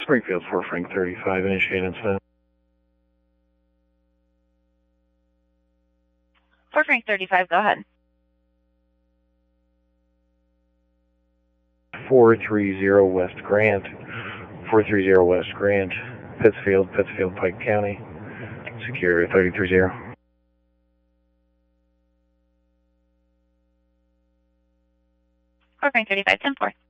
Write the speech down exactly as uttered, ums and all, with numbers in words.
Springfield, four Frank thirty-five, initiate incident. four Frank thirty-five, go ahead. four three zero West Grant, four three zero West Grant, Pittsfield, Pittsfield, Pike County, secure thirty three zero. four Frank thirty-five, ten four.